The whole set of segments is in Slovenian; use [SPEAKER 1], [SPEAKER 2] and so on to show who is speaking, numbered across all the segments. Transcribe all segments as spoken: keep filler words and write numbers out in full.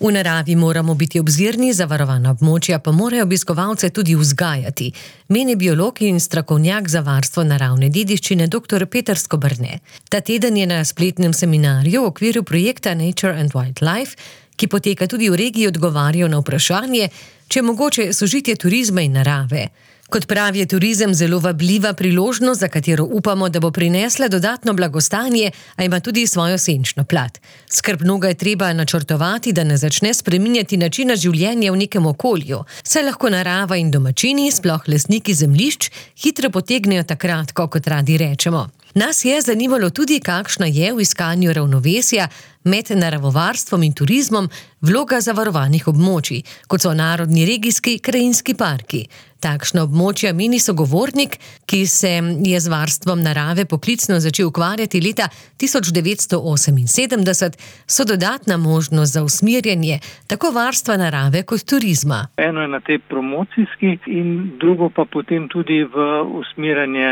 [SPEAKER 1] V naravi moramo biti obzirni, zavarovana območja pa morajo obiskovalce tudi vzgajati, meni biolog in strokovnjak za varstvo naravne dediščine doktor Peter Skoberne. Ta teden je na spletnem seminarju v okviru projekta Nature and Wildlife, ki poteka tudi v regiji, odgovarjal na vprašanje, če je mogoče sožitje turizma in narave. Kot pravi, je turizem zelo vabljiva priložnost, za katero upamo, da bo prinesla dodatno blagostanje, a ima tudi svojo senčno plat. Skrbno ga je treba načrtovati, da ne začne spreminjati načina življenja v nekem okolju, saj lahko narava in domačini, sploh lastniki zemljišč, hitro potegnejo takrat, kot radi rečemo. Nas je zanimalo tudi, kakšna je v iskanju ravnovesja med naravovarstvom in turizmom vloga zavarovanih območij, kot so narodni regijski krajinski parki. Takšna območja, meni sogovornik, ki se je z varstvom narave poklicno začel ukvarjati leta tisoč devetsto oseminsedemdeset, so dodatna možnost za usmerjanje tako varstva narave kot turizma.
[SPEAKER 2] Eno je na tej promocijski in drugo pa potem tudi v usmerjanje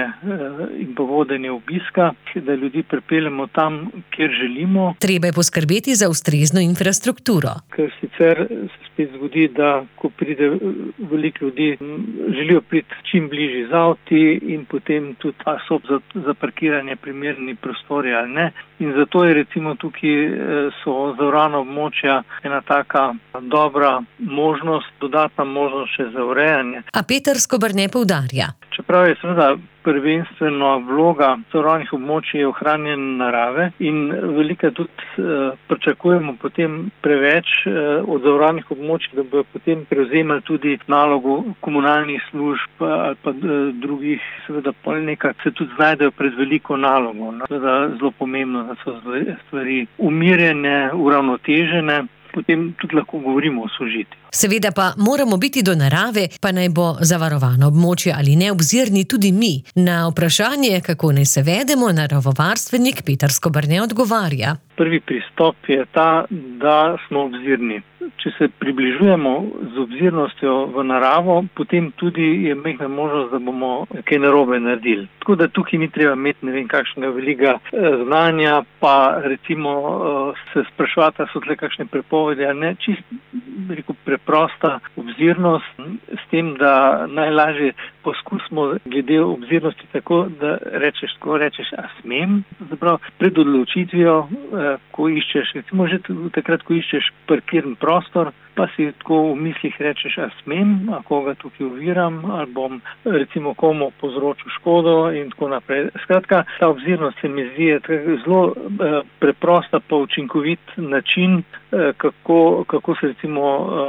[SPEAKER 2] in pa vodenje obiska, da ljudi pripeljemo tam, kjer želimo.
[SPEAKER 1] Treba je poskrbeti za ustrezno infrastrukturo.
[SPEAKER 2] Ker sicer se spet zgodi, da ko pride veliko ljudi, želijo priti čim bližje z avti in potem tudi so za, za parkiranje primerni prostori ali ne. In zato je recimo tukaj so zavarovana območja ena taka dobra možnost, dodatna možnost še za urejanje.
[SPEAKER 1] A Peter Skoberne poudarja.
[SPEAKER 2] Čeprav je seveda prvenstveno vloga zavarovanih območij je ohranjanje narave in veliko tudi eh, pričakujemo potem preveč eh, od zavarovanih območij, da bodo potem prevzemali tudi nalogo komunalnih služb ali pa eh, drugih, seveda pa nekako se tudi znajdejo pred veliko nalogo. No? Seveda zelo pomembno, da so stvari umirjene, uravnotežene, potem tudi lahko govorimo o sožitju.
[SPEAKER 1] Seveda pa moramo biti do narave, pa naj bo zavarovano območje ali ne, obzirni tudi mi. Na vprašanje, kako naj se vedemo, naravovarstvenik Peter Skoberne odgovarja.
[SPEAKER 2] Prvi pristop je ta, da smo obzirni. Če se približujemo z obzirnostjo v naravo, potem tudi je majhna možnost, da bomo kaj narobe naredili. Tako da tukaj ni treba imeti ne vem kakšnega velikega znanja, pa recimo se spraševati, so tle kakšne prepovedi, a ne, čisto rekel, preprosta obzirnost, s tem, da najlažje poskusimo glede obzirnosti tako, da rečeš, ko rečeš, a smem? Zaprav, pred odločitvijo, ko iščeš, recimo že takrat, ko iščeš parkirni prostor, pa si tako v mislih rečeš, a smem, a koga tukaj oviram, ali bom recimo komu povzročil škodo in tako naprej. Skratka, ta obzirnost se mi zdi zelo eh, preprosta pa učinkovit način, eh, kako, kako se recimo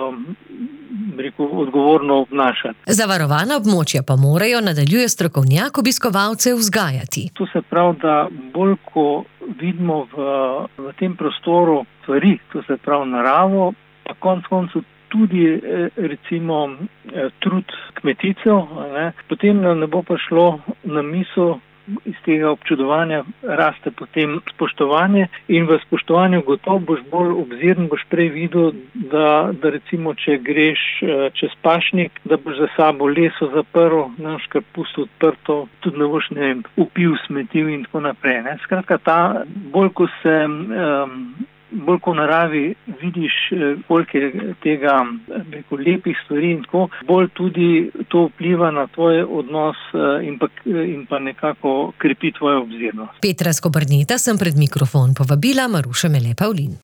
[SPEAKER 2] eh, rekel, odgovorno obnašati.
[SPEAKER 1] Zavarovana območja pa morajo, nadaljuje strokovnjak, obiskovalce vzgajati.
[SPEAKER 2] To se pravi, da bolj ko vidimo v, v tem prostoru stvari, to se pravi naravo, pa konec koncev tudi recimo trud kmeticev, ne, potem nam ne bo pa šlo na misel, iz tega občudovanja raste potem spoštovanje in v spoštovanju gotovo boš bolj obziren, boš prej videl, da, da recimo, če greš čez pašnik, da boš za sabo leso zaprl, ne boš kar pustil odprto, tudi ne boš, ne vem, upil, smetil in tako naprej. Ne. Skratka, ta, bolj ko se um, bolj ko v naravi vidiš, koliko je tega rekel, lepih stvari in tako, bolj tudi to vpliva na tvoj odnos in pa, in pa nekako krepi tvojo obzirnost.
[SPEAKER 1] Petra Skoberneta sem pred mikrofon povabila, Maruša Mele Pavlin.